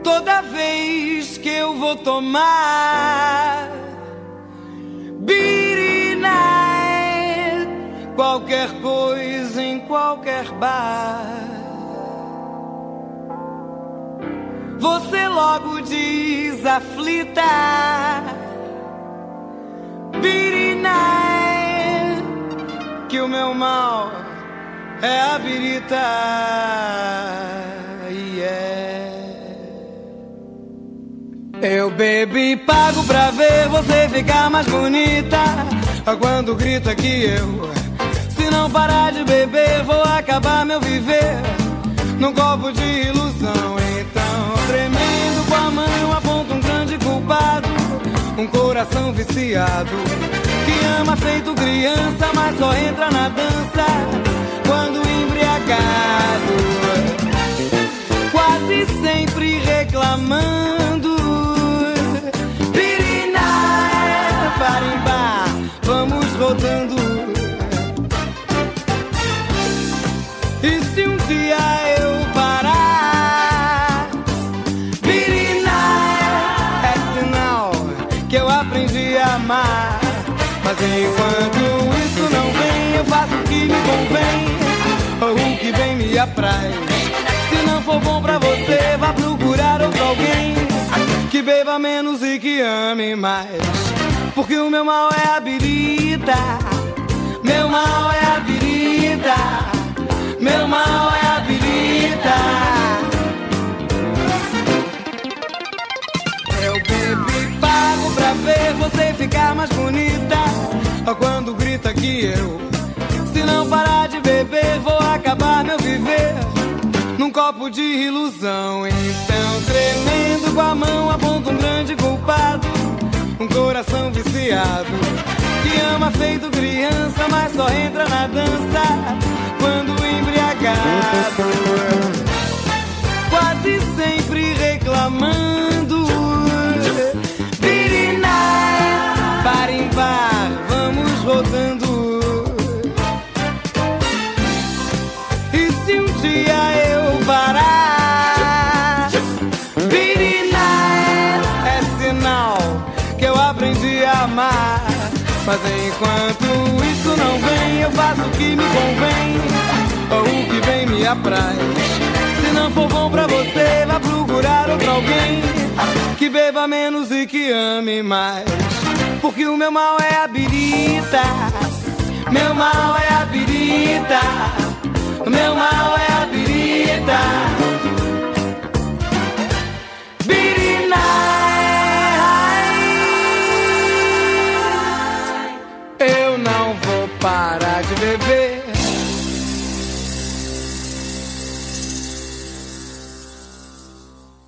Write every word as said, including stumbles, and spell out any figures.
toda vez que eu vou tomar Beery Night, qualquer coisa em qualquer bar, você logo diz aflita, Beery Night, que o meu mal é a birita. Yeah. Eu bebo e pago pra ver você ficar mais bonita. Quando grita que eu, se não parar de beber, vou acabar meu viver num copo de ilusão. Então, tremendo com a mão, aponta um grande culpado, um coração viciado que ama feito criança, mas só entra na dança quando embriagado, quase sempre reclamando. Beery Night, parimbá, vamos rodando. E se um dia eu parar, Beery Night é sinal que eu aprendi a amar. Mas enquanto isso não vem, eu faço o que me convém, ou o que bem me apraz. Se não for bom pra você, vá procurar outro alguém que beba menos e que ame mais. Porque o meu mal é a birita, meu mal é a birita, meu mal é a birita. Eu bebo e pago pra ver você ficar mais bonita. Quando grita que eu, se não parar de beber, vou acabar meu viver num copo de ilusão. Então, tremendo com a mão, aponta um grande culpado, um coração viciado que ama feito criança, mas só entra na dança quando embriagado, quase sempre reclamando. Beery Night, parimbá, vamos rodando. E se um dia eu parar, Beery Night é sinal que eu aprendi a amar. Mas enquanto isso não vem, eu faço o que me convém, ou o que bem me apraz. Se não for bom pra você, vá procurar outro alguém que beba menos e que ame mais. Porque o meu mal é a birita, meu mal é a birita, meu mal é a birita.